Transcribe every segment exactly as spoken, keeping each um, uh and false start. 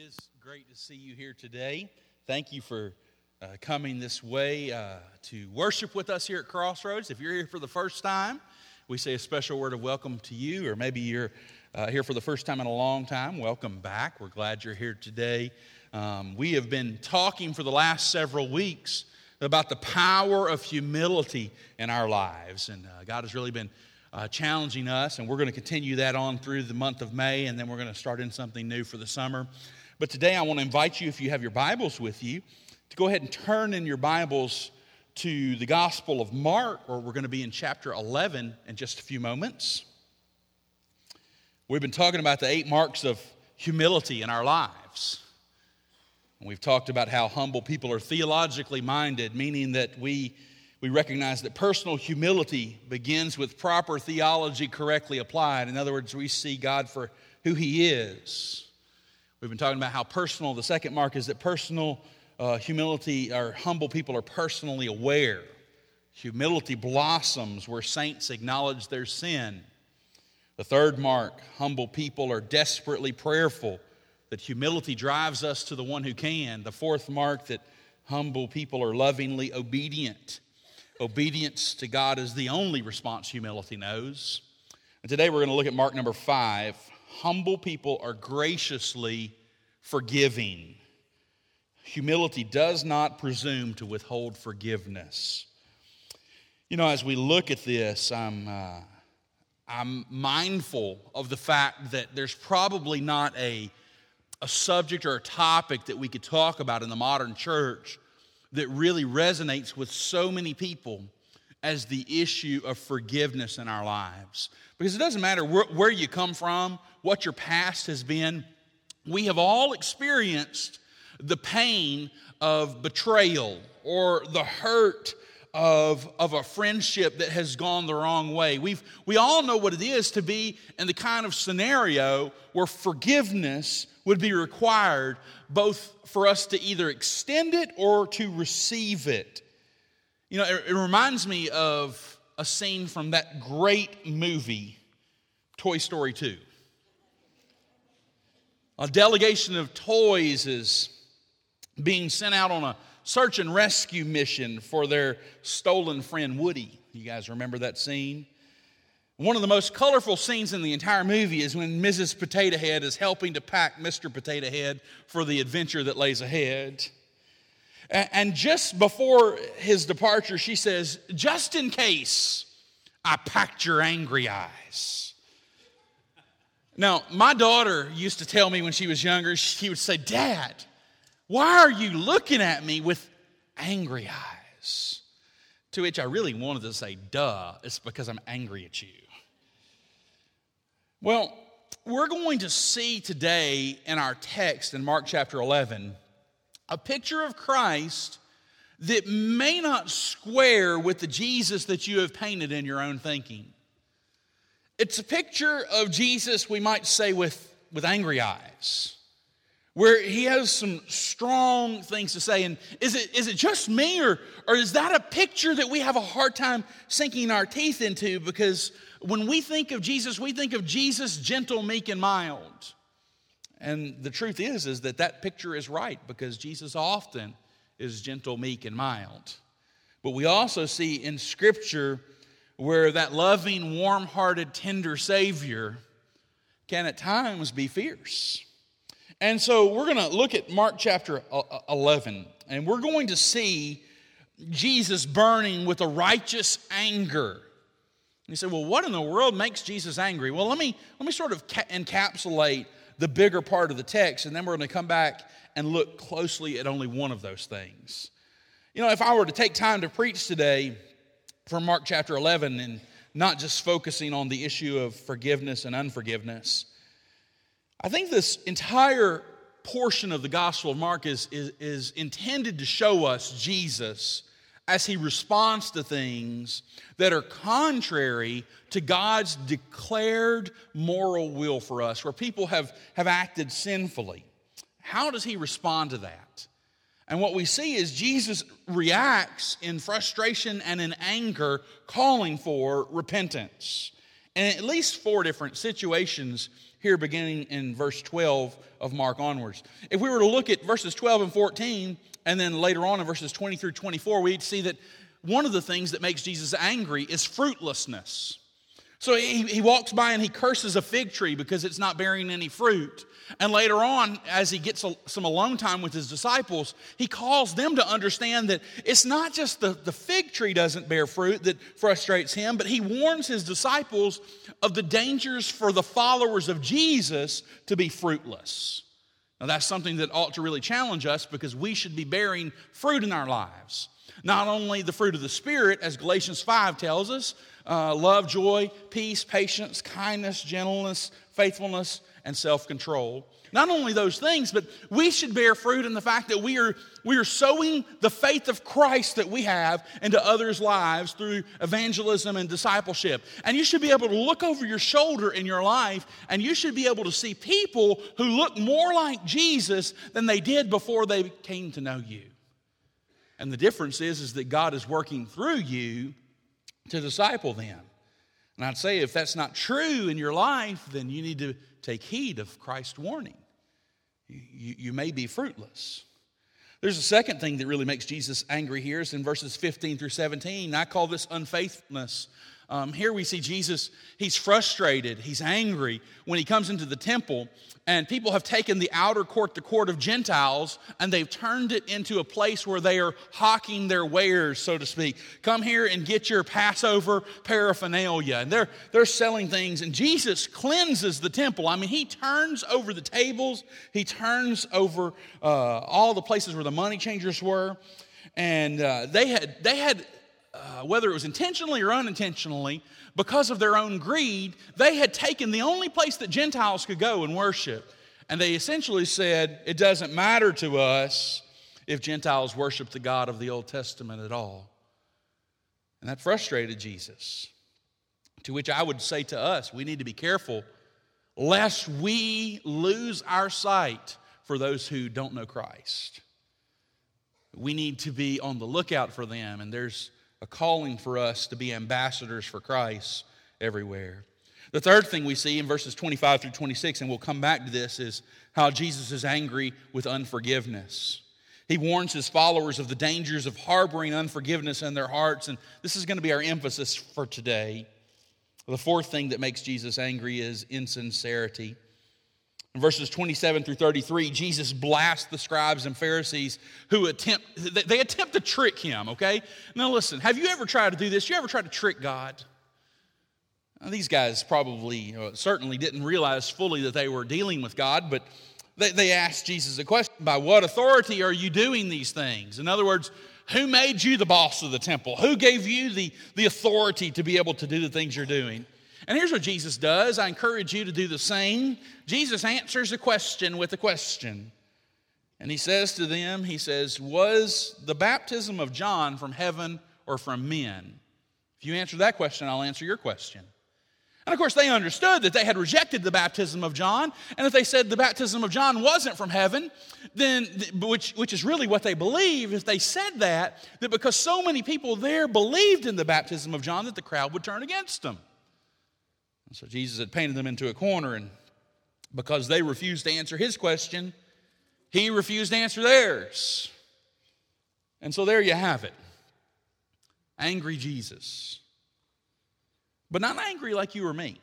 is great to see you here today. Thank you for uh, coming this way uh, to worship with us here at Crossroads. If you're here for the first time, we say a special word of welcome to you, or maybe you're uh, here for the first time in a long time. Welcome back. We're glad you're here today. Um, we have been talking for the last several weeks about the power of humility in our lives, and uh, God has really been Uh, challenging us, and we're going to continue that on through the month of May, and then we're going to start in something new for the summer. But today I want to invite you, if you have your Bibles with you, to go ahead and turn in your Bibles to the Gospel of Mark, where we're going to be in chapter eleven in just a few moments. We've been talking about the eight marks of humility in our lives. And we've talked about how humble people are theologically minded, meaning that we We recognize that personal humility begins with proper theology correctly applied. In other words, we see God for who He is. We've been talking about how personal, the second mark is that personal uh, humility, or humble people are personally aware. Humility blossoms where saints acknowledge their sin. The third mark, humble people are desperately prayerful, that humility drives us to the one who can. The fourth mark, that humble people are lovingly obedient. Obedience to God is the only response humility knows. And today we're going to look at mark number five. Humble people are graciously forgiving. Humility does not presume to withhold forgiveness. You know, as we look at this, I'm, uh, I'm mindful of the fact that there's probably not a, a subject or a topic that we could talk about in the modern church that really resonates with so many people as the issue of forgiveness in our lives. Because it doesn't matter where, where you come from, what your past has been. We have all experienced the pain of betrayal or the hurt of, of a friendship that has gone the wrong way. We've, we all know what it is to be in the kind of scenario where forgiveness would be required, both for us to either extend it or to receive it. You know, it, it reminds me of a scene from that great movie, Toy Story two. A delegation of toys is being sent out on a search and rescue mission for their stolen friend Woody. You guys remember that scene? One of the most colorful scenes in the entire movie is when Missus Potato Head is helping to pack Mister Potato Head for the adventure that lays ahead. And just before his departure, she says, "Just in case I packed your angry eyes." Now, my daughter used to tell me when she was younger, she would say, "Dad, why are you looking at me with angry eyes?" To which I really wanted to say, "Duh, it's because I'm angry at you." Well, we're going to see today in our text in Mark chapter eleven a picture of Christ that may not square with the Jesus that you have painted in your own thinking. It's a picture of Jesus, we might say, with, with angry eyes, where He has some strong things to say. And is it is it just me, or, or is that a picture that we have a hard time sinking our teeth into? Because when we think of Jesus, we think of Jesus gentle, meek, and mild. And the truth is, is that that picture is right, because Jesus often is gentle, meek, and mild. But we also see in Scripture where that loving, warm-hearted, tender Savior can at times be fierce. And so we're going to look at Mark chapter eleven, and we're going to see Jesus burning with a righteous anger. You say, well, what in the world makes Jesus angry? Well, let me, let me sort of ca- encapsulate the bigger part of the text, and then we're going to come back and look closely at only one of those things. You know, if I were to take time to preach today from Mark chapter eleven and not just focusing on the issue of forgiveness and unforgiveness, I think this entire portion of the Gospel of Mark is, is, is intended to show us Jesus as He responds to things that are contrary to God's declared moral will for us, where people have, have acted sinfully. How does He respond to that? And what we see is Jesus reacts in frustration and in anger, calling for repentance. And in at least four different situations here beginning in verse twelve of Mark onwards. If we were to look at verses twelve and fourteen, and then later on in verses twenty through twenty-four, we'd see that one of the things that makes Jesus angry is fruitlessness. So he, he walks by and he curses a fig tree because it's not bearing any fruit. And later on, as he gets a, some alone time with his disciples, he calls them to understand that it's not just the, the fig tree doesn't bear fruit that frustrates him, but he warns his disciples of the dangers for the followers of Jesus to be fruitless. Now that's something that ought to really challenge us because we should be bearing fruit in our lives. Not only the fruit of the Spirit, as Galatians five tells us, uh, love, joy, peace, patience, kindness, gentleness, faithfulness, and self-control. Not only those things, but we should bear fruit in the fact that we are, we are sowing the faith of Christ that we have into others' lives through evangelism and discipleship. And you should be able to look over your shoulder in your life, and you should be able to see people who look more like Jesus than they did before they came to know you. And the difference is, is that God is working through you to disciple them. And I'd say if that's not true in your life, then you need to take heed of Christ's warning. You, you, you may be fruitless. There's a second thing that really makes Jesus angry here. It's in verses fifteen through seventeen. I call this unfaithfulness. Um, here we see Jesus, he's frustrated, he's angry when he comes into the temple, and people have taken the outer court, the court of Gentiles, and they've turned it into a place where they are hawking their wares, so to speak. Come here and get your Passover paraphernalia. And they're, they're selling things, and Jesus cleanses the temple. I mean, he turns over the tables, he turns over uh, all the places where the money changers were, and uh, they had they had... Uh, whether it was intentionally or unintentionally, because of their own greed, they had taken the only place that Gentiles could go and worship. And they essentially said, it doesn't matter to us if Gentiles worship the God of the Old Testament at all. And that frustrated Jesus. To which I would say to us, we need to be careful lest we lose our sight for those who don't know Christ. We need to be on the lookout for them, and there's a calling for us to be ambassadors for Christ everywhere. The third thing we see in verses twenty-five through twenty-six, and we'll come back to this, is how Jesus is angry with unforgiveness. He warns his followers of the dangers of harboring unforgiveness in their hearts, and this is going to be our emphasis for today. The fourth thing that makes Jesus angry is insincerity. In verses twenty-seven through thirty-three, Jesus blasts the scribes and Pharisees who attempt, they attempt to trick him, okay? Now listen, have you ever tried to do this? You ever tried to trick God? Now, these guys probably, you know, certainly didn't realize fully that they were dealing with God, but they, they asked Jesus a question, by what authority are you doing these things? In other words, who made you the boss of the temple? Who gave you the, the authority to be able to do the things you're doing? And here's what Jesus does. I encourage you to do the same. Jesus answers a question with a question. And he says to them, he says, was the baptism of John from heaven or from men? If you answer that question, I'll answer your question. And of course, they understood that they had rejected the baptism of John. And if they said the baptism of John wasn't from heaven, then, which, which is really what they believe, if they said that, that because so many people there believed in the baptism of John, that the crowd would turn against them. So Jesus had painted them into a corner, and because they refused to answer his question, he refused to answer theirs. And so there you have it. Angry Jesus. But not angry like you or me.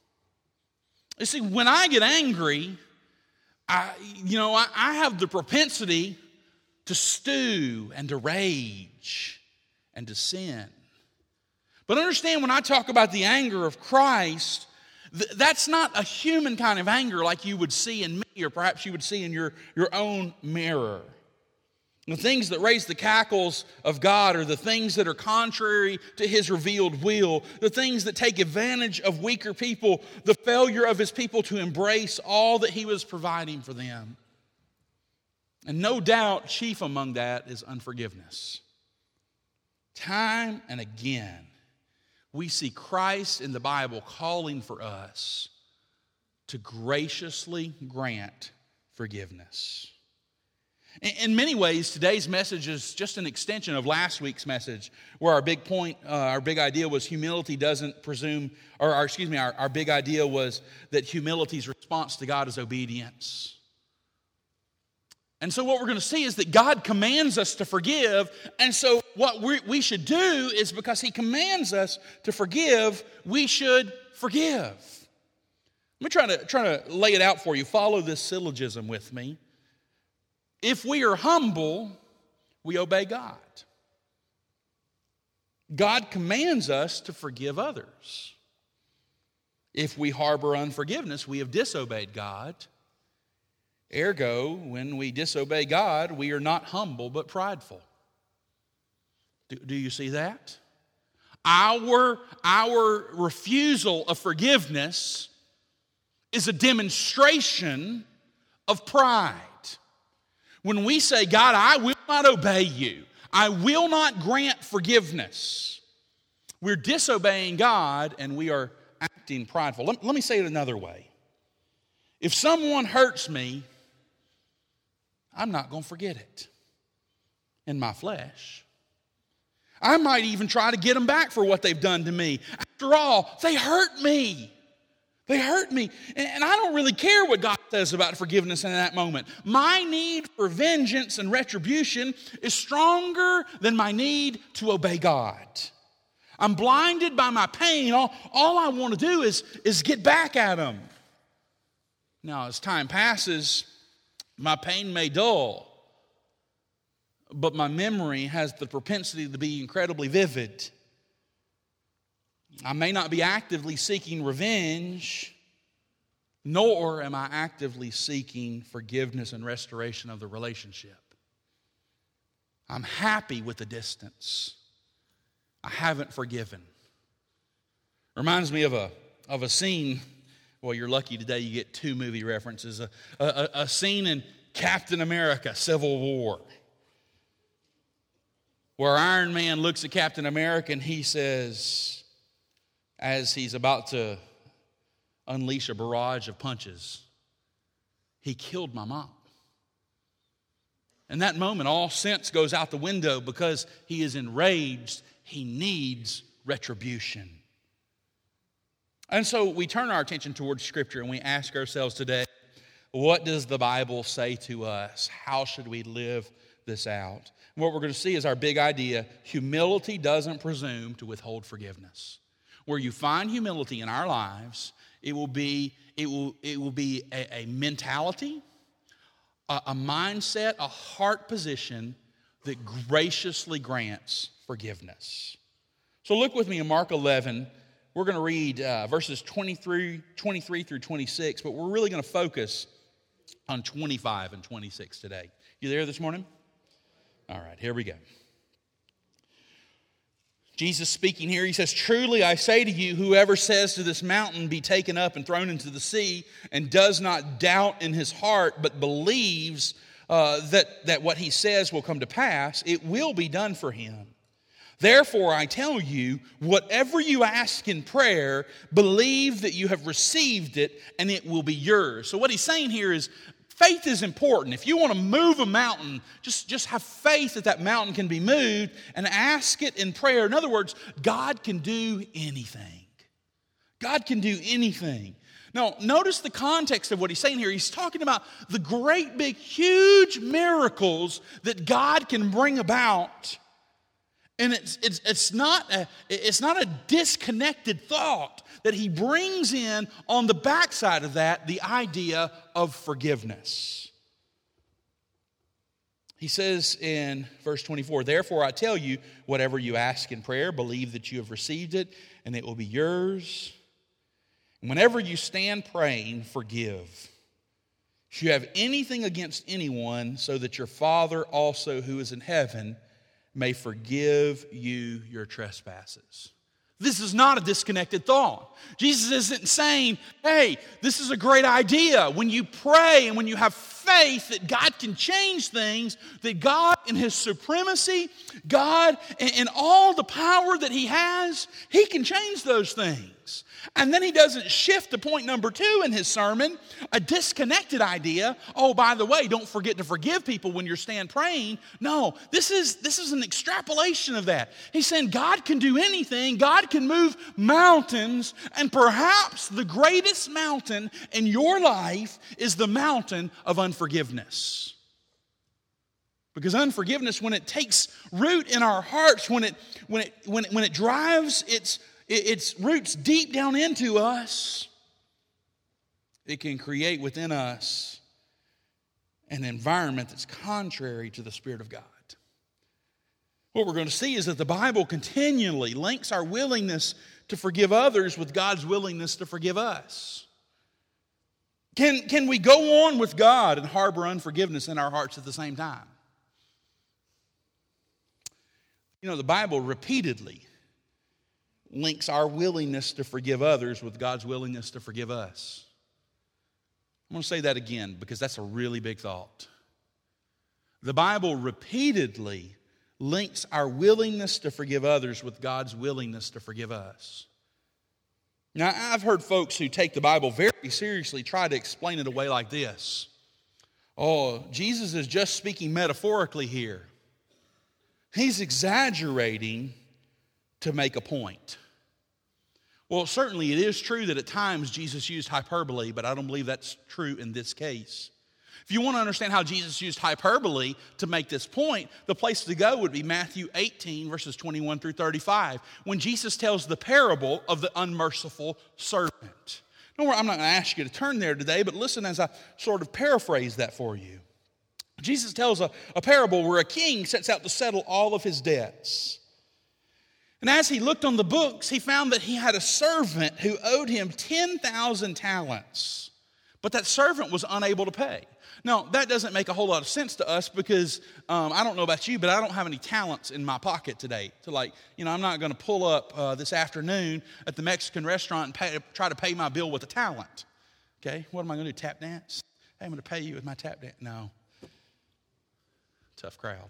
You see, when I get angry, I, you know, I, I have the propensity to stew and to rage and to sin. But understand, when I talk about the anger of Christ, th- that's not a human kind of anger like you would see in me, or perhaps you would see in your, your own mirror. The things that raise the cackles of God are the things that are contrary to his revealed will, the things that take advantage of weaker people, the failure of his people to embrace all that he was providing for them. And no doubt, chief among that is unforgiveness. Time and again, we see Christ in the Bible calling for us to graciously grant forgiveness. In many ways, today's message is just an extension of last week's message, where our big point, uh, our big idea was humility doesn't presume, or our, excuse me, our, our big idea was that humility's response to God is obedience. And so what we're going to see is that God commands us to forgive, and so what we, we should do is, because He commands us to forgive, we should forgive. Let me try to, try to lay it out for you. Follow this syllogism with me. If we are humble, we obey God. God commands us to forgive others. If we harbor unforgiveness, we have disobeyed God. Ergo, when we disobey God, we are not humble but prideful. Do, do you see that? Our, our refusal of forgiveness is a demonstration of pride. When we say, God, I will not obey you, I will not grant forgiveness, we're disobeying God and we are acting prideful. Let, let me say it another way. If someone hurts me, I'm not going to forget it in my flesh. I might even try to get them back for what they've done to me. After all, they hurt me. They hurt me. And I don't really care what God says about forgiveness in that moment. My need for vengeance and retribution is stronger than my need to obey God. I'm blinded by my pain. All, all I want to do is, is get back at them. Now, as time passes, my pain may dull, but my memory has the propensity to be incredibly vivid. I may not be actively seeking revenge, nor am I actively seeking forgiveness and restoration of the relationship. I'm happy with the distance. I haven't forgiven. Reminds me of a, of a scene. Well, you're lucky today you get two movie references. A, a, a scene in Captain America, Civil War, where Iron Man looks at Captain America and he says, as he's about to unleash a barrage of punches, he killed my mom. In that moment, all sense goes out the window because he is enraged. He needs retribution. And so we turn our attention towards Scripture and we ask ourselves today, what does the Bible say to us? How should we live this out? And what we're going to see is our big idea: humility doesn't presume to withhold forgiveness. Where you find humility in our lives, it will be, it will, it will be a, a mentality, a, a mindset, a heart position that graciously grants forgiveness. So look with me in Mark eleven. We're going to read uh, verses twenty-three, twenty-three through twenty-six, but we're really going to focus on twenty-five and twenty-six today. You there this morning? All right, here we go. Jesus speaking here, he says, "Truly I say to you, whoever says to this mountain, be taken up and thrown into the sea, and does not doubt in his heart, but believes uh, that, that what he says will come to pass, it will be done for him. Therefore I tell you, whatever you ask in prayer, believe that you have received it, and it will be yours." So what he's saying here is, faith is important. If you want to move a mountain, just, just have faith that that mountain can be moved and ask it in prayer. In other words, God can do anything. God can do anything. Now, notice the context of what he's saying here. He's talking about the great big, huge miracles that God can bring about. And it's, it's, it's, not a, it's not a disconnected thought that he brings in on the backside of that, the idea of forgiveness. He says in verse twenty-four, "Therefore I tell you, whatever you ask in prayer, believe that you have received it, and it will be yours. And whenever you stand praying, forgive. If you have anything against anyone, so that your Father also who is in heaven may forgive you your trespasses." This is not a disconnected thought. Jesus isn't saying, hey, this is a great idea. When you pray and when you have faith that God can change things, that God in His supremacy, God in all the power that He has, He can change those things. And then He doesn't shift to point number two in His sermon, a disconnected idea. Oh, by the way, don't forget to forgive people when you stand praying. No, this is, this is an extrapolation of that. He's saying God can do anything. God can move mountains. And perhaps the greatest mountain in your life is the mountain of unforgiveness. Because unforgiveness, when it takes root in our hearts, when it, when it, when it, when it drives its its roots deep down into us, it can create within us an environment that's contrary to the Spirit of God. What we're going to see is that the Bible continually links our willingness to forgive others with God's willingness to forgive us. Can, can we go on with God and harbor unforgiveness in our hearts at the same time? You know, the Bible repeatedly links our willingness to forgive others with God's willingness to forgive us. I'm going to say that again because that's a really big thought. The Bible repeatedly links our willingness to forgive others with God's willingness to forgive us. Now, I've heard folks who take the Bible very seriously try to explain it away like this. Oh, Jesus is just speaking metaphorically here. He's exaggerating to make a point. Well, certainly it is true that at times Jesus used hyperbole, but I don't believe that's true in this case. If you want to understand how Jesus used hyperbole to make this point, the place to go would be Matthew eighteen, verses twenty-one through thirty-five, when Jesus tells the parable of the unmerciful servant. Don't worry, I'm not going to ask you to turn there today, but listen as I sort of paraphrase that for you. Jesus tells a, a parable where a king sets out to settle all of his debts. And as he looked on the books, he found that he had a servant who owed him ten thousand talents. But that servant was unable to pay. Now, that doesn't make a whole lot of sense to us because um, I don't know about you, but I don't have any talents in my pocket today. To like, you know, I'm not going to pull up uh, this afternoon at the Mexican restaurant and pay, try to pay my bill with a talent. Okay, what am I going to do, tap dance? Hey, I'm going to pay you with my tap dance. No. Tough crowd.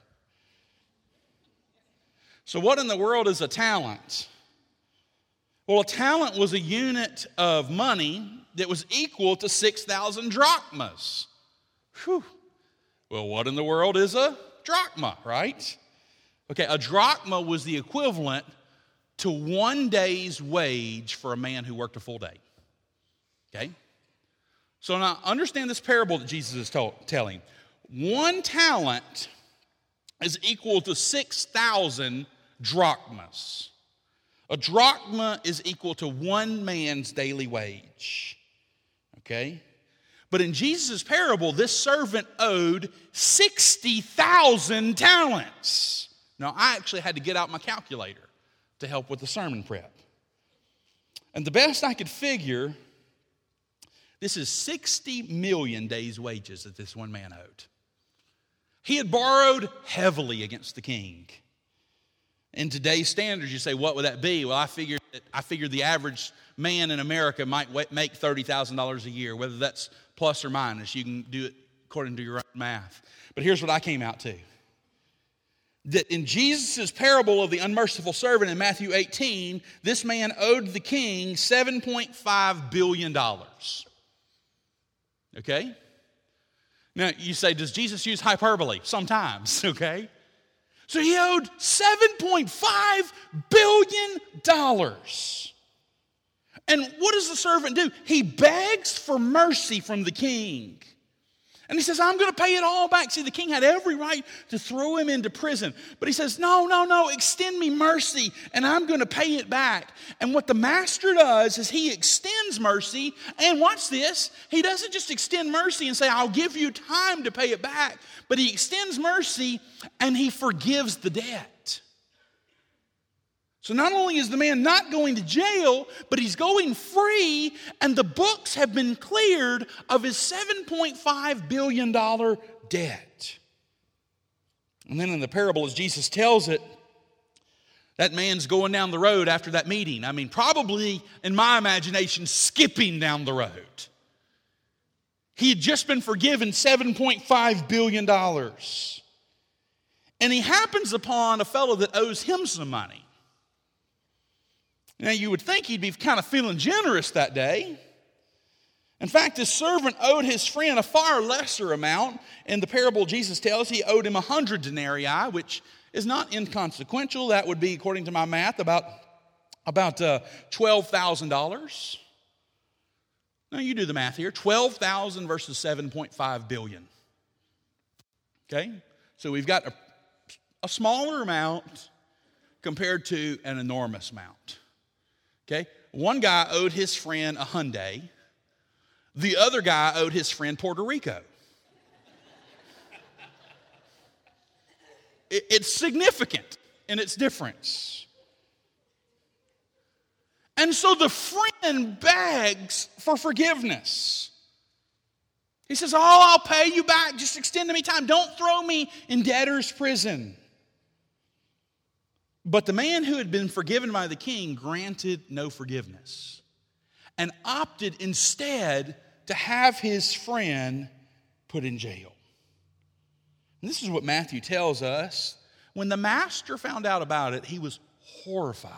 So what in the world is a talent? Well, a talent was a unit of money that was equal to six thousand drachmas. Whew. Well, what in the world is a drachma, right? Okay, a drachma was the equivalent to one day's wage for a man who worked a full day. Okay? So now understand this parable that Jesus is to- telling. One talent is equal to six thousand drachmas. A drachma is equal to one man's daily wage. Okay? But in Jesus' parable, this servant owed sixty thousand talents. Now, I actually had to get out my calculator to help with the sermon prep. And the best I could figure, this is sixty million days' wages that this one man owed. He had borrowed heavily against the king. In today's standards, you say, what would that be? Well, I figured that, I figured the average man in America might make thirty thousand dollars a year, whether that's plus or minus. You can do it according to your own math. But here's what I came out to. That in Jesus' parable of the unmerciful servant in Matthew eighteen, this man owed the king seven point five billion dollars. Okay? Now, you say, does Jesus use hyperbole? Sometimes, okay? So he owed seven point five billion dollars. And what does the servant do? He begs for mercy from the king. And he says, I'm going to pay it all back. See, the king had every right to throw him into prison. But he says, no, no, no, extend me mercy, and I'm going to pay it back. And what the master does is he extends mercy. And watch this. He doesn't just extend mercy and say, I'll give you time to pay it back. But he extends mercy, and he forgives the debt. So not only is the man not going to jail, but he's going free, and the books have been cleared of his seven point five billion dollars debt. And then in the parable, as Jesus tells it, that man's going down the road after that meeting. I mean, probably, in my imagination, skipping down the road. He had just been forgiven seven point five billion dollars. And he happens upon a fellow that owes him some money. Now, you would think he'd be kind of feeling generous that day. In fact, his servant owed his friend a far lesser amount. In the parable Jesus tells, he owed him a hundred denarii, which is not inconsequential. That would be, according to my math, about, about uh, twelve thousand dollars. Now, you do the math here. twelve thousand versus seven point five billion. Okay? So we've got a, a smaller amount compared to an enormous amount. Okay? One guy owed his friend a Hyundai. The other guy owed his friend Puerto Rico. it, it's significant in its difference. And so the friend begs for forgiveness. He says, oh, I'll pay you back. Just extend to me time. Don't throw me in debtor's prison. But the man who had been forgiven by the king granted no forgiveness and opted instead to have his friend put in jail. And this is what Matthew tells us. When the master found out about it, he was horrified.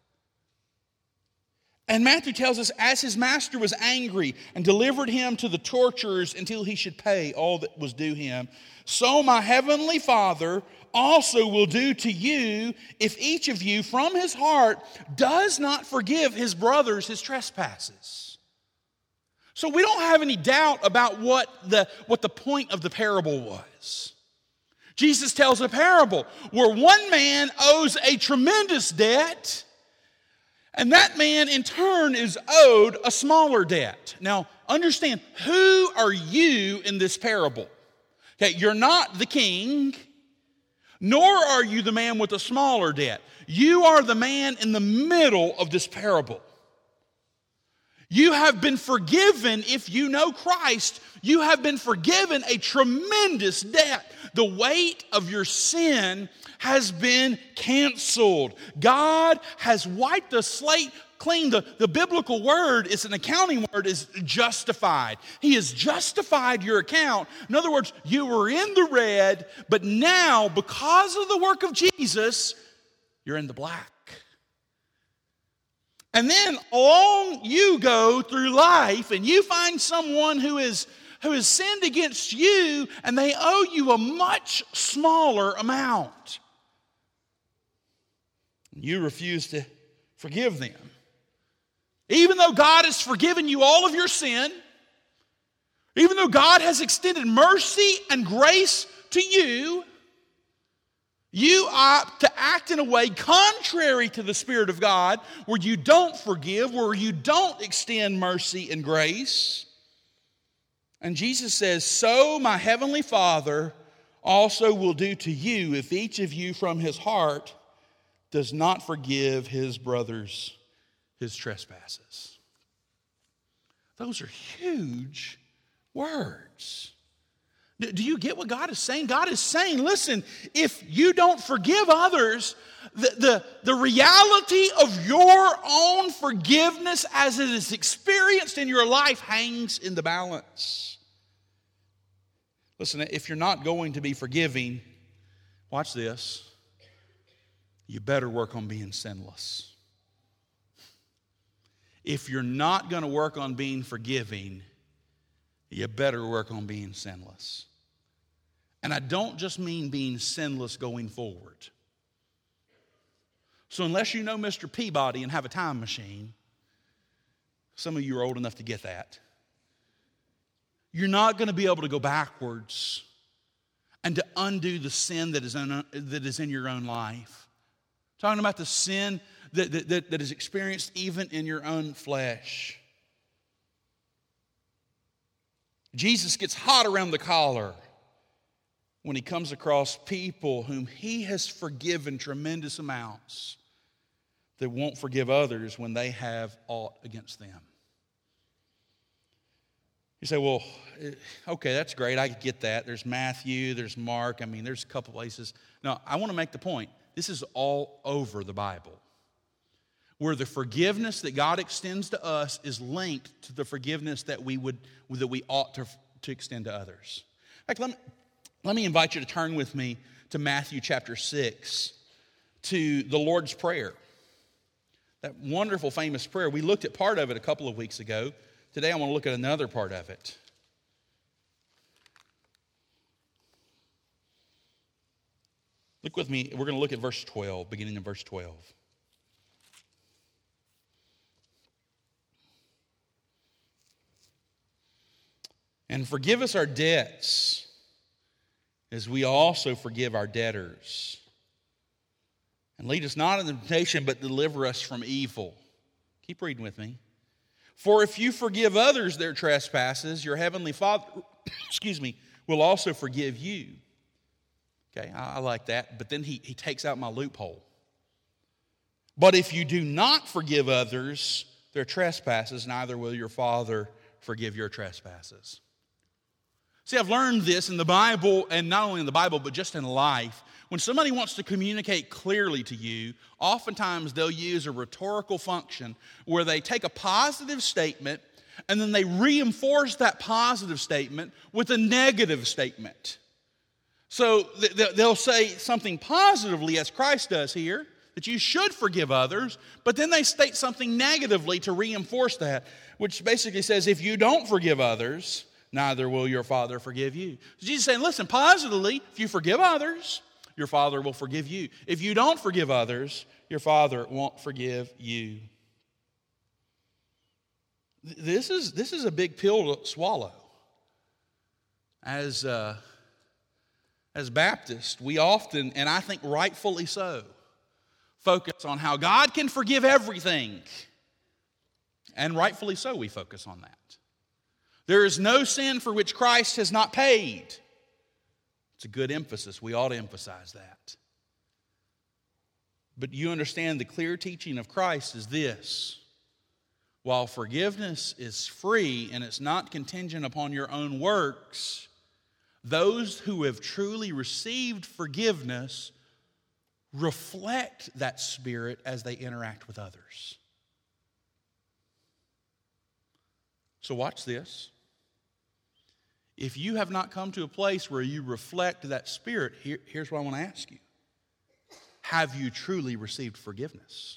And Matthew tells us, as his master was angry and delivered him to the torturers until he should pay all that was due him, so my heavenly Father also will do to you if each of you from his heart does not forgive his brothers his trespasses. So we don't have any doubt about what the, what the point of the parable was. Jesus tells a parable where one man owes a tremendous debt, and that man in turn is owed a smaller debt. Now, understand, who are you in this parable? Okay, you're not the king, nor are you the man with a smaller debt. You are the man in the middle of this parable. You have been forgiven. If you know Christ, you have been forgiven a tremendous debt. The weight of your sin has been canceled. God has wiped the slate clean. The, the biblical word is an accounting word, is justified. He has justified your account. In other words, you were in the red, but now, because of the work of Jesus, you're in the black. And then along you go through life and you find someone who is who has sinned against you and they owe you a much smaller amount. You refuse to forgive them. Even though God has forgiven you all of your sin, even though God has extended mercy and grace to you, you opt to act in a way contrary to the Spirit of God, where you don't forgive, where you don't extend mercy and grace. And Jesus says, so my heavenly Father also will do to you if each of you from his heart does not forgive his brothers his trespasses. Those are huge words. Do you get what God is saying? God is saying, listen, if you don't forgive others, the, the, the reality of your own forgiveness as it is experienced in your life hangs in the balance. Listen, if you're not going to be forgiving, watch this, you better work on being sinless. If you're not going to work on being forgiving, you better work on being sinless. And I don't just mean being sinless going forward. So unless you know Mister Peabody and have a time machine, some of you are old enough to get that, you're not going to be able to go backwards and to undo the sin that is in, that is in your own life. Talking about the sin that, that, that is experienced even in your own flesh. Jesus gets hot around the collar when he comes across people whom he has forgiven tremendous amounts that won't forgive others when they have aught against them. You say, well, okay, that's great. I get that. There's Matthew, there's Mark. I mean, there's a couple places. No, I want to make the point. This is all over the Bible, where the forgiveness that God extends to us is linked to the forgiveness that we would that we ought to to extend to others. In fact, let me, let me invite you to turn with me to Matthew chapter six, to the Lord's Prayer. That wonderful, famous prayer. We looked at part of it a couple of weeks ago. Today I want to look at another part of it. Look with me. We're going to look at verse twelve, beginning in verse twelve. And forgive us our debts, as we also forgive our debtors. And lead us not into temptation, but deliver us from evil. Keep reading with me. For if you forgive others their trespasses, your heavenly Father, excuse me, will also forgive you. Okay, I, I like that. But then he, he takes out my loophole. But if you do not forgive others their trespasses, neither will your Father forgive your trespasses. See, I've learned this in the Bible, and not only in the Bible, but just in life. When somebody wants to communicate clearly to you, oftentimes they'll use a rhetorical function where they take a positive statement and then they reinforce that positive statement with a negative statement. So they'll say something positively, as Christ does here, that you should forgive others, but then they state something negatively to reinforce that, which basically says, if you don't forgive others, neither will your Father forgive you. So Jesus is saying, listen, positively, if you forgive others, your Father will forgive you. If you don't forgive others, your Father won't forgive you. This is, this is a big pill to swallow. As, uh, as Baptists, we often, and I think rightfully so, focus on how God can forgive everything. And rightfully so, we focus on that. There is no sin for which Christ has not paid. It's a good emphasis. We ought to emphasize that. But you understand the clear teaching of Christ is this. While forgiveness is free and it's not contingent upon your own works, those who have truly received forgiveness reflect that spirit as they interact with others. So watch this. If you have not come to a place where you reflect that spirit, here, here's what I want to ask you. Have you truly received forgiveness?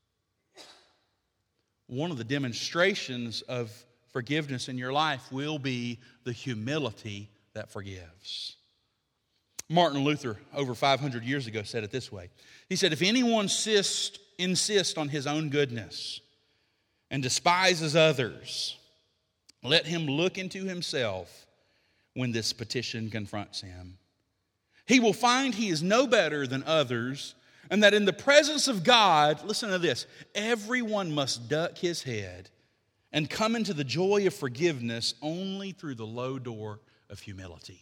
One of the demonstrations of forgiveness in your life will be the humility that forgives. Martin Luther, over five hundred years ago, said it this way. He said, if anyone insist, insist on his own goodness and despises others, let him look into himself when this petition confronts him. He will find he is no better than others, and that in the presence of God, listen to this, everyone must duck his head and come into the joy of forgiveness only through the low door of humility.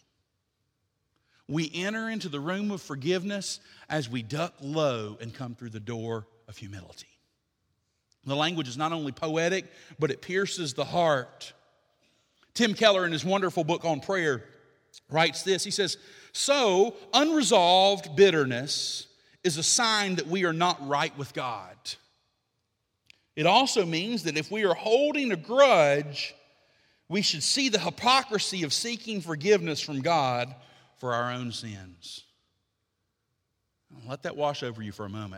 We enter into the room of forgiveness as we duck low and come through the door of humility. The language is not only poetic, but it pierces the heart. Tim Keller, in his wonderful book on prayer, writes this. He says, so unresolved bitterness is a sign that we are not right with God. It also means that if we are holding a grudge, we should see the hypocrisy of seeking forgiveness from God for our own sins. Let that wash over you for a moment.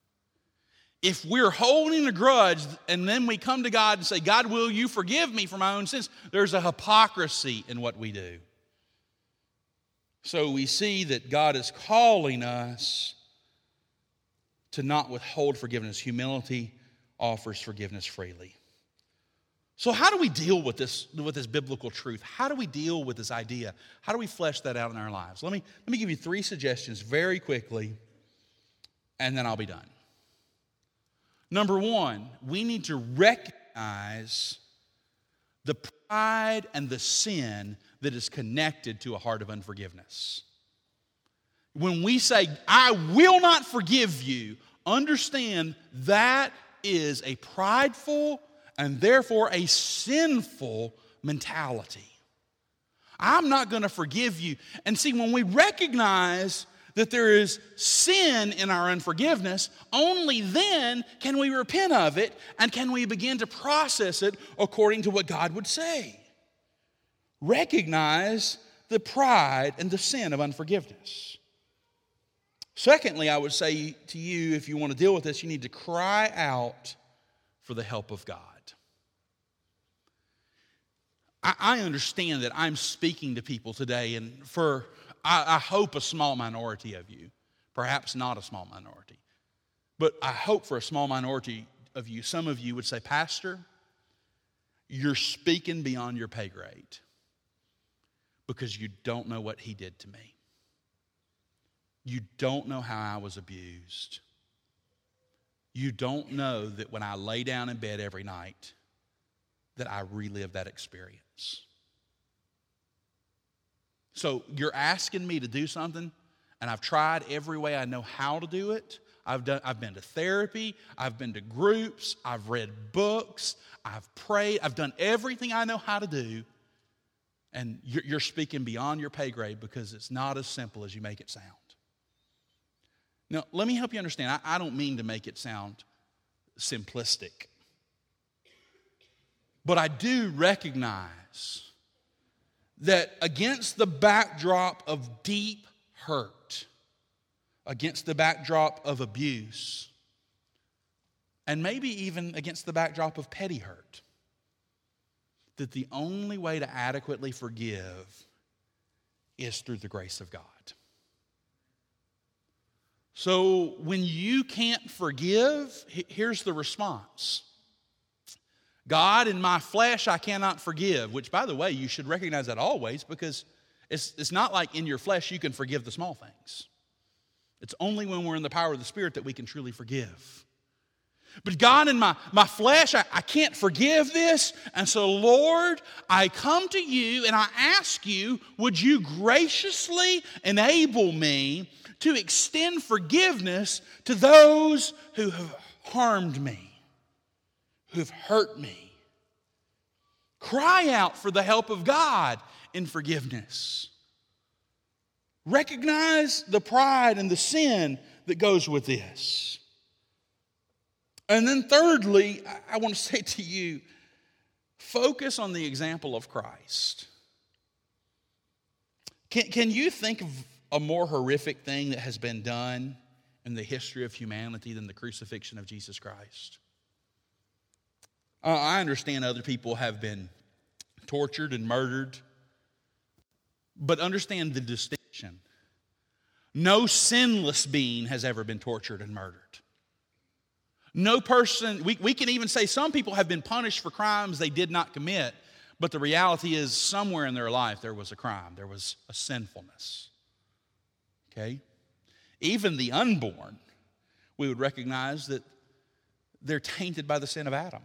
If we're holding a grudge and then we come to God and say, God, will you forgive me for my own sins? There's a hypocrisy in what we do. So we see that God is calling us to not withhold forgiveness. Humility offers forgiveness freely. So how do we deal with this, with this biblical truth? How do we deal with this idea? How do we flesh that out in our lives? Let me, let me give you three suggestions very quickly, and then I'll be done. Number one, we need to recognize the pride and the sin that is connected to a heart of unforgiveness. When we say, I will not forgive you, understand that is a prideful and therefore a sinful mentality. I'm not going to forgive you. And see, when we recognize that there is sin in our unforgiveness, only then can we repent of it and can we begin to process it according to what God would say. recognize the pride and the sin of unforgiveness. Secondly, I would say to you, if you want to deal with this, you need to cry out for the help of God. I, I understand that I'm speaking to people today, and for, I, I hope, a small minority of you, perhaps not a small minority, but I hope for a small minority of you, some of you would say, Pastor, you're speaking beyond your pay grade because you don't know what he did to me. You don't know how I was abused. You don't know that when I lay down in bed every night, that I relive that experience. So you're asking me to do something, and I've tried every way I know how to do it. I've done. I've been to therapy. I've been to groups. I've read books. I've prayed. I've done everything I know how to do. And you're, you're speaking beyond your pay grade because it's not as simple as you make it sound. Now, let me help you understand. I, I don't mean to make it sound simplistic. But I do recognize that against the backdrop of deep hurt, against the backdrop of abuse, and maybe even against the backdrop of petty hurt, that the only way to adequately forgive is through the grace of God. So when you can't forgive, here's the response. God, in my flesh I cannot forgive, which, by the way, you should recognize that always, because it's, it's not like in your flesh you can forgive the small things. It's only when we're in the power of the Spirit that we can truly forgive. But God, in my, my flesh, I, I can't forgive this. And so, Lord, I come to you and I ask you, would you graciously enable me to extend forgiveness to those who have harmed me, who have hurt me? Cry out for the help of God in forgiveness. Recognize the pride and the sin that goes with this. And then thirdly, I want to say to you, focus on the example of Christ. Can, can you think of a more horrific thing that has been done in the history of humanity than the crucifixion of Jesus Christ? Uh, I understand other people have been tortured and murdered, but understand the distinction. No sinless being has ever been tortured and murdered. No person, we, we can even say some people have been punished for crimes they did not commit, but the reality is somewhere in their life there was a crime, there was a sinfulness. Okay? Even the unborn, we would recognize that they're tainted by the sin of Adam.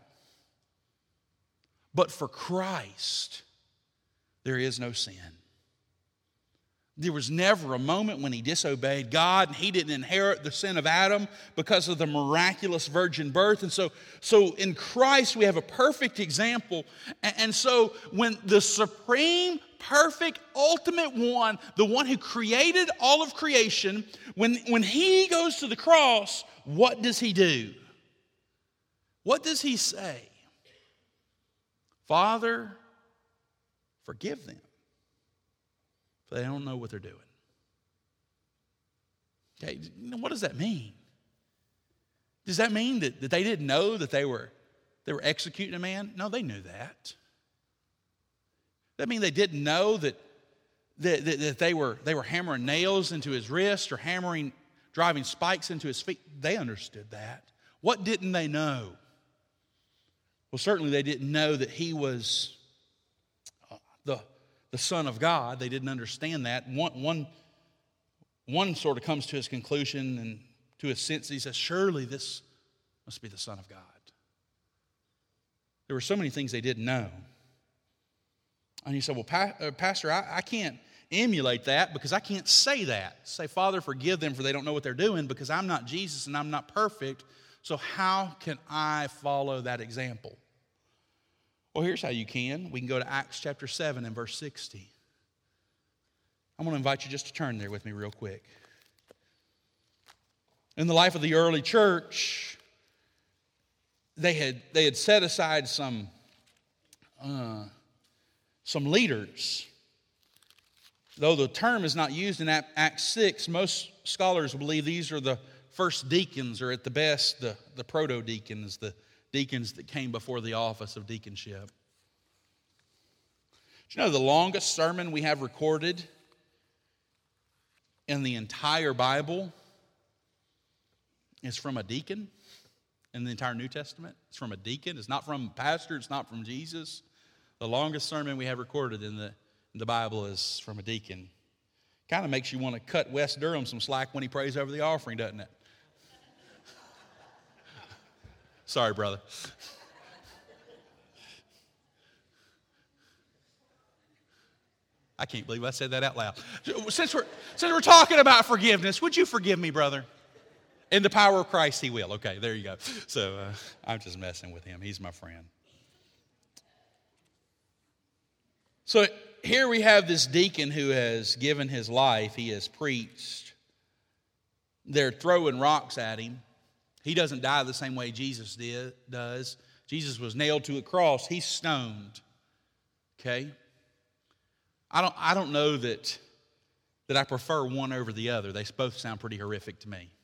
But for Christ, there is no sin. There was never a moment when he disobeyed God and he didn't inherit the sin of Adam because of the miraculous virgin birth. And so, so in Christ we have a perfect example. And, and so when the supreme, perfect, ultimate one, the one who created all of creation, when, when he goes to the cross, what does he do? What does he say? Father, forgive them. They don't know what they're doing. Okay, what does that mean? Does that mean that, that they didn't know that they were, they were executing a man? No, they knew that. Does that mean they didn't know that, that, that, that they were, they were hammering nails into his wrist or hammering, driving spikes into his feet? They understood that. What didn't they know? Well, certainly they didn't know that he was the The Son of God. They didn't understand that. One, one, one sort of comes to his conclusion and to his sense. He says, surely this must be the Son of God. There were so many things they didn't know. And he said, well, pa- uh, Pastor, I, I can't emulate that because I can't say that. Say, Father, forgive them for they don't know what they're doing because I'm not Jesus and I'm not perfect. So how can I follow that example? Well, here's how you can. We can go to Acts chapter seven and verse sixty. I'm going to invite you just to turn there with me real quick. In the life of the early church, they had, they had set aside some, uh, some leaders. Though the term is not used in Acts six, most scholars believe these are the first deacons, or at the best, the, the proto-deacons, the deacons that came before the office of deaconship. Do you know the longest sermon we have recorded in the entire Bible is from a deacon? In the entire New Testament, it's from a deacon. It's not from a pastor. It's not from Jesus. The longest sermon we have recorded in the, in the Bible is from a deacon. Kind of makes you want to cut Wes Durham some slack when he prays over the offering, doesn't it? Sorry, brother. I can't believe I said that out loud. Since we're, since we're talking about forgiveness, would you forgive me, brother? In the power of Christ, he will. Okay, there you go. So uh, I'm just messing with him. He's my friend. So here we have this deacon who has given his life. He has preached. They're throwing rocks at him. He doesn't die the same way Jesus did, does. Jesus was nailed to a cross. He's stoned. Okay? I don't, I don't know that, that I prefer one over the other. They both sound pretty horrific to me.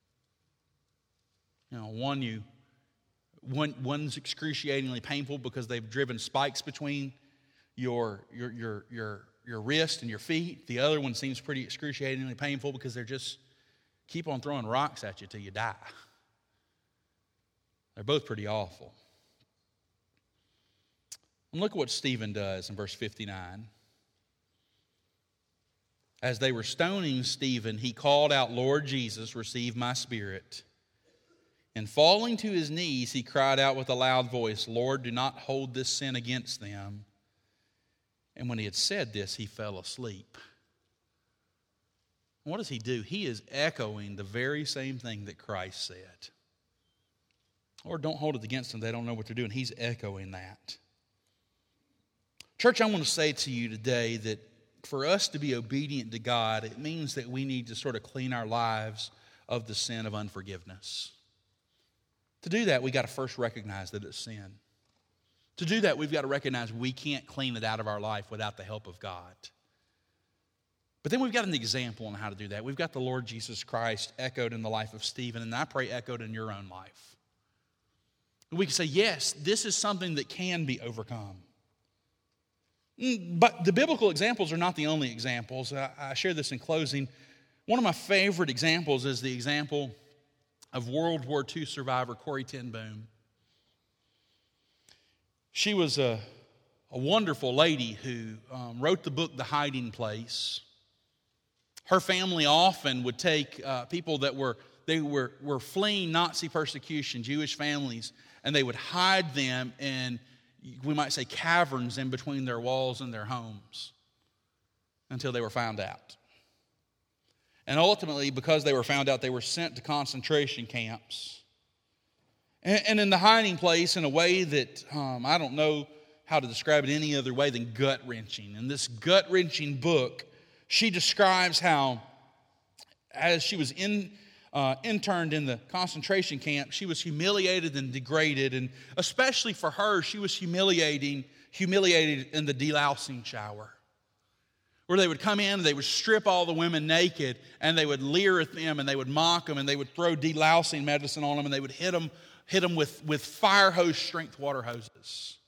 You know, one you, one one's excruciatingly painful because they've driven spikes between your your your your your wrist and your feet. The other one seems pretty excruciatingly painful because they're just keep on throwing rocks at you till you die. They're both pretty awful. And look at what Stephen does in verse fifty-nine. As they were stoning Stephen, he called out, "Lord Jesus, receive my spirit." And falling to his knees, he cried out with a loud voice, "Lord, do not hold this sin against them." And when he had said this, he fell asleep. What does he do? He is echoing the very same thing that Christ said. Lord, don't hold it against them. They don't know what they're doing. He's echoing that. Church, I want to say to you today that for us to be obedient to God, it means that we need to sort of clean our lives of the sin of unforgiveness. To do that, we've got to first recognize that it's sin. To do that, we've got to recognize we can't clean it out of our life without the help of God. But then we've got an example on how to do that. We've got the Lord Jesus Christ echoed in the life of Stephen, and I pray echoed in your own life. We can say, yes, this is something that can be overcome. But the biblical examples are not the only examples. I, I share this in closing. One of my favorite examples is the example of World War Two survivor Corrie ten Boom. She was a, a wonderful lady who um, wrote the book The Hiding Place. Her family often would take uh, people that were they were, were fleeing Nazi persecution, Jewish families, and they would hide them in, we might say, caverns in between their walls and their homes until they were found out. And ultimately, because they were found out, they were sent to concentration camps. And, and in the hiding place, in a way that um, I don't know how to describe it any other way than gut-wrenching. In this gut-wrenching book, she describes how, as she was in, uh, interned in the concentration camp, she was humiliated and degraded. And especially for her, she was humiliating, humiliated in the delousing shower, where they would come in and they would strip all the women naked and they would leer at them and they would mock them and they would throw delousing medicine on them and they would hit them, hit them with, with fire hose strength water hoses.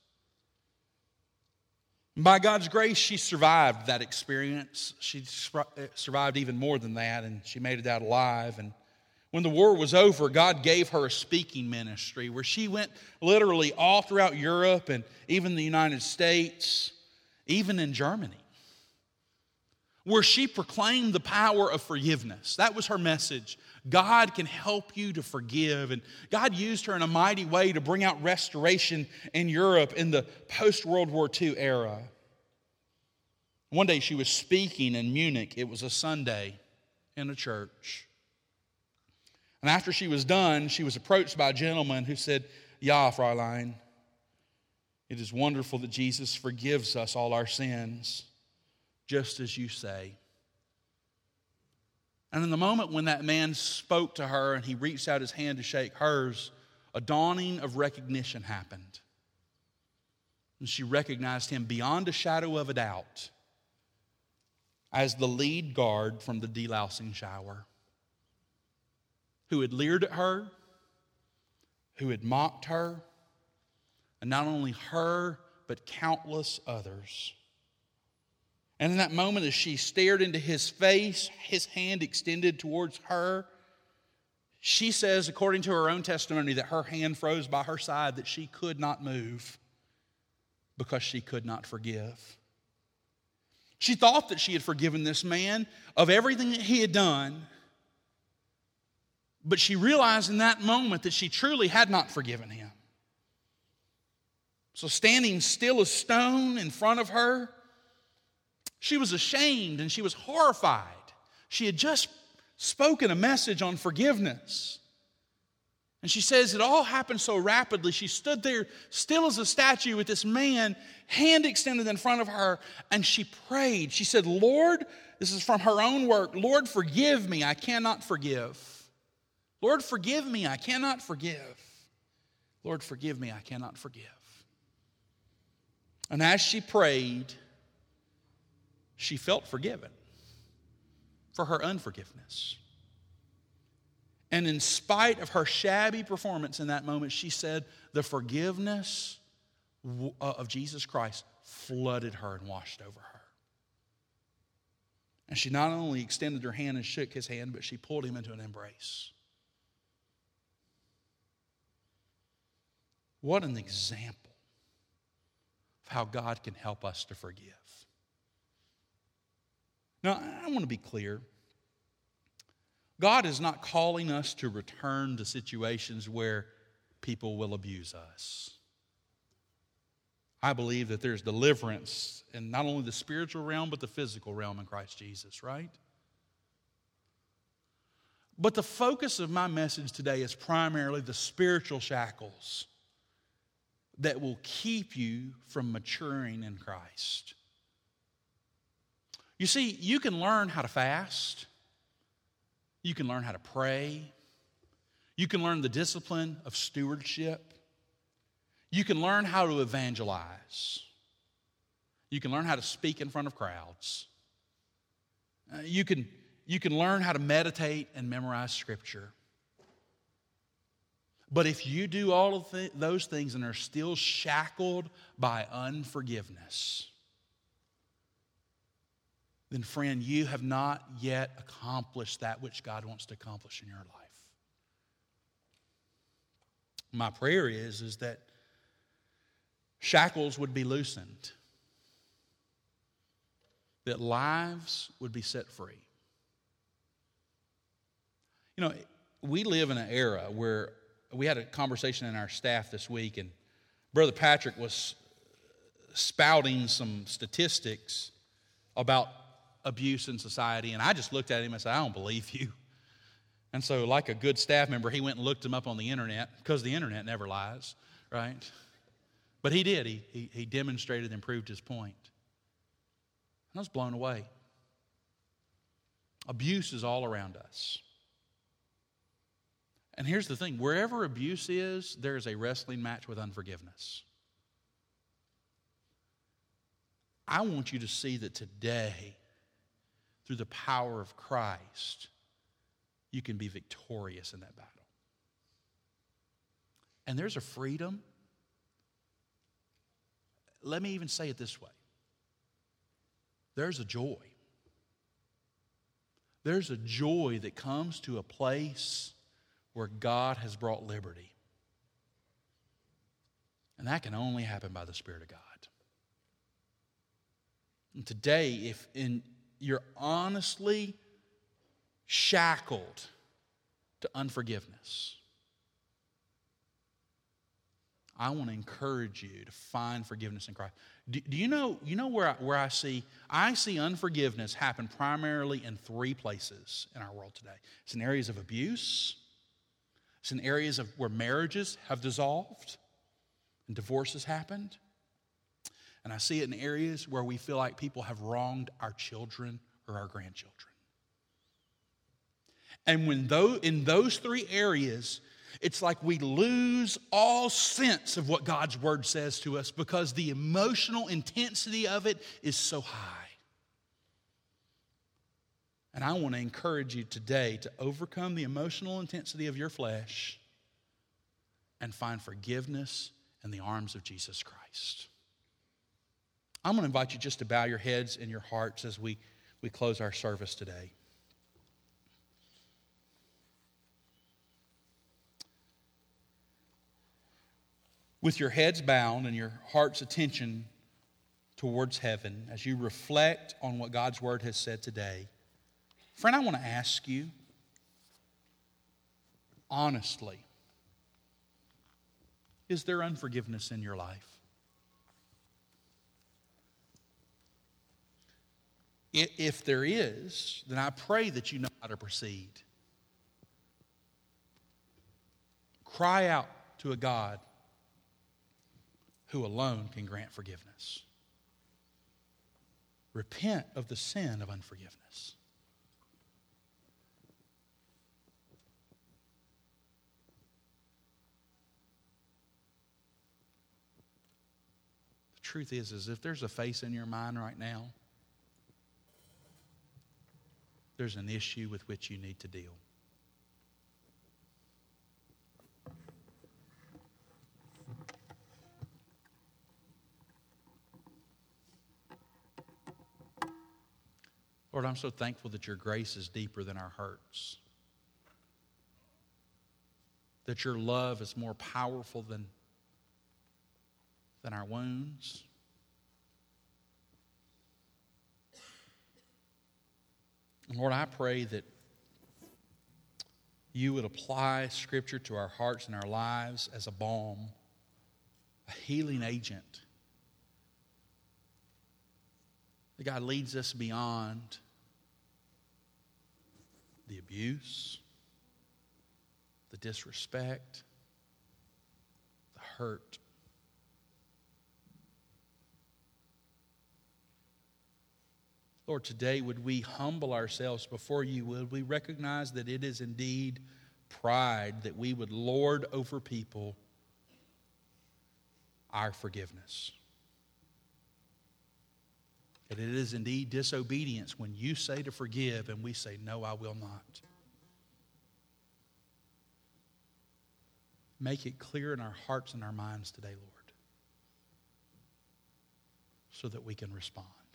And by God's grace, she survived that experience. She survived even more than that, and she made it out alive. And when the war was over, God gave her a speaking ministry where she went literally all throughout Europe and even the United States, even in Germany, where she proclaimed the power of forgiveness. That was her message. God can help you to forgive. And God used her in a mighty way to bring out restoration in Europe in the post-World War Two era. One day she was speaking in Munich. It was a Sunday in a church. And after she was done, she was approached by a gentleman who said, "Ja, Fräulein, it is wonderful that Jesus forgives us all our sins, just as you say." And in the moment when that man spoke to her and he reached out his hand to shake hers, a dawning of recognition happened. And she recognized him beyond a shadow of a doubt as the lead guard from the delousing shower, who had leered at her, who had mocked her, and not only her, but countless others. And in that moment, as she stared into his face, his hand extended towards her, she says, according to her own testimony, that her hand froze by her side, that she could not move because she could not forgive. She thought that she had forgiven this man of everything that he had done, but she realized in that moment that she truly had not forgiven him. So standing still as stone in front of her, she was ashamed and she was horrified. She had just spoken a message on forgiveness. And she says it all happened so rapidly. She stood there still as a statue with this man, hand extended in front of her, and she prayed. She said, Lord, this is from her own work, Lord, forgive me, I cannot forgive. Lord, forgive me, I cannot forgive. Lord, forgive me, I cannot forgive. And as she prayed, she felt forgiven for her unforgiveness. And in spite of her shabby performance in that moment, she said the forgiveness of Jesus Christ flooded her and washed over her. And she not only extended her hand and shook his hand, but she pulled him into an embrace. What an example of how God can help us to forgive. Now, I want to be clear. God is not calling us to return to situations where people will abuse us. I believe that there's deliverance in not only the spiritual realm, but the physical realm in Christ Jesus, right? But the focus of my message today is primarily the spiritual shackles that will keep you from maturing in Christ. You see, you can learn how to fast. You can learn how to pray. You can learn the discipline of stewardship. You can learn how to evangelize. You can learn how to speak in front of crowds. Uh, you can, you can learn how to meditate and memorize Scripture. But if you do all of th- those things and are still shackled by unforgiveness, then friend, you have not yet accomplished that which God wants to accomplish in your life. My prayer is, is that shackles would be loosened, that lives would be set free. You know, we live in an era where we had a conversation in our staff this week, and Brother Patrick was spouting some statistics about abuse in society, and I just looked at him and said, I don't believe you. And so like a good staff member, he went and looked him up on the internet, because the internet never lies, right? But he did. He, he, he demonstrated and proved his point. I was blown away. Abuse is all around us. And here's the thing, wherever abuse is, there is a wrestling match with unforgiveness. I want you to see that today, through the power of Christ, you can be victorious in that battle. And there's a freedom. Let me even say it this way. There's a joy. There's a joy that comes to a place where God has brought liberty. And that can only happen by the Spirit of God. And today, if in, you're honestly shackled to unforgiveness, I want to encourage you to find forgiveness in Christ. Do, do you know, you know where I, where I see, I see unforgiveness happen primarily in three places in our world today. It's in areas of abuse. It's in areas of where marriages have dissolved and divorce has happened. And I see it in areas where we feel like people have wronged our children or our grandchildren. And when those, in those three areas, It's like we lose all sense of what God's Word says to us because the emotional intensity of it is so high. And I want to encourage you today to overcome the emotional intensity of your flesh and find forgiveness in the arms of Jesus Christ. I'm going to invite you just to bow your heads and your hearts as we, we close our service today. With your heads bowed and your heart's attention towards heaven, as you reflect on what God's Word has said today, friend, I want to ask you, honestly, is there unforgiveness in your life? If there is, then I pray that you know how to proceed. Cry out to a God who alone can grant forgiveness. Repent of the sin of unforgiveness. The truth is, is if there's a face in your mind right now, there's an issue with which you need to deal. Lord, I'm so thankful that your grace is deeper than our hurts. That your love is more powerful than, than our wounds. And Lord, I pray that you would apply Scripture to our hearts and our lives as a balm, a healing agent. That God leads us beyond the abuse, the disrespect, the hurt. Lord, today would we humble ourselves before you? Would we recognize that it is indeed pride that we would lord over people our forgiveness? That it is indeed disobedience when you say to forgive and we say, no, I will not. Make it clear in our hearts and our minds today, Lord, so that we can respond.